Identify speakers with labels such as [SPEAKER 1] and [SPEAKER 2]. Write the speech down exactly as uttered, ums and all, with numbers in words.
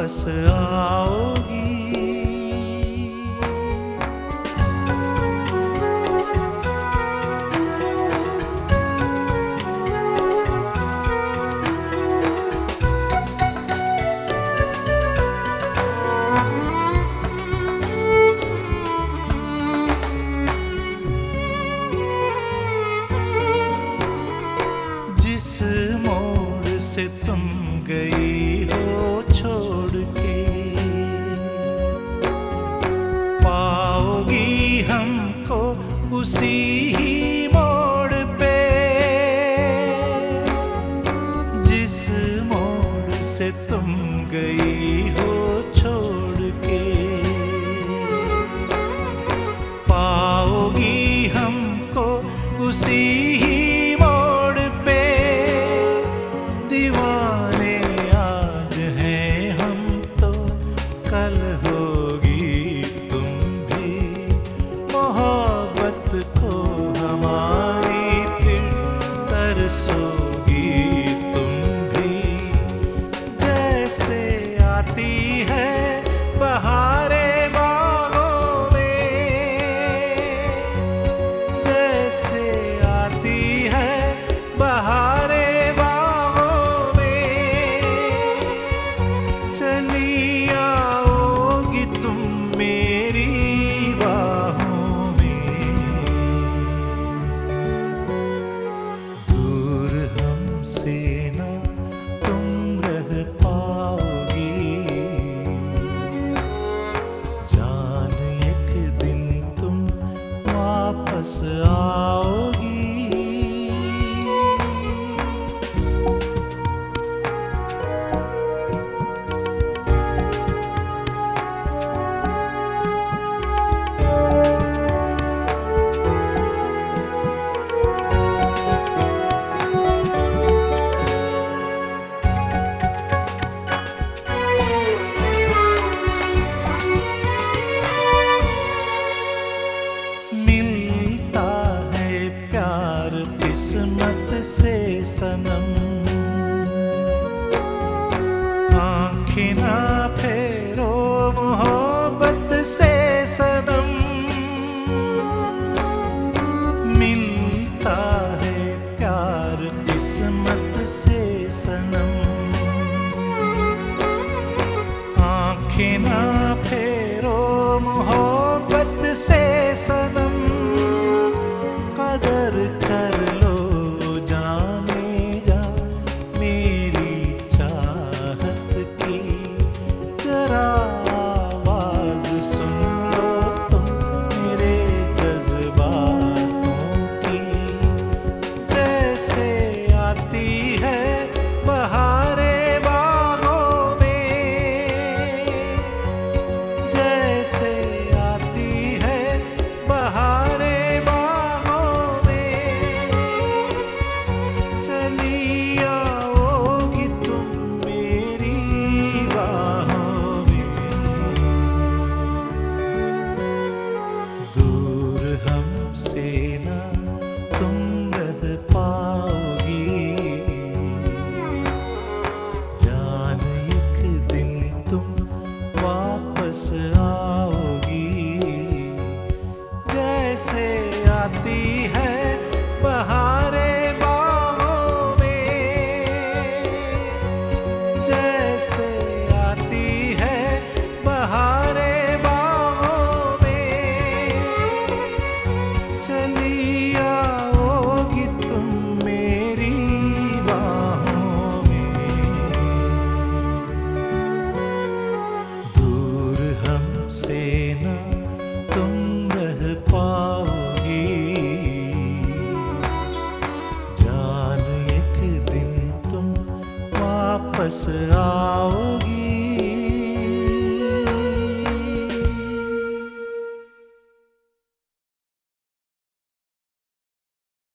[SPEAKER 1] वापस आओगी। जिस मोड़ से तुम गई हो छोड़ के, पाओगी हमको उसी ही मोड़ पे। जिस मोड़ से तुम गई हो छोड़ के, पाओगी हमको उसी ही कल होगी तुम भी मोहब्बत को हमारी, फिर तरसोगी तुम भी। जैसे आती है बहारे बागों में, जैसे आती है बहारे बागों में, चली मेरी बाहों में। दूर हमसे ना तुम रह पाओगी, जान एक दिन तुम वापस आओगी। किस्मत से सनम, आँखें ना फेरो मोहब्बत से सनम। मिलता है प्यार किस्मत से सनम, आँखें ना फेरो मोहब्बत से सनम। कदर कर वापस आओगी।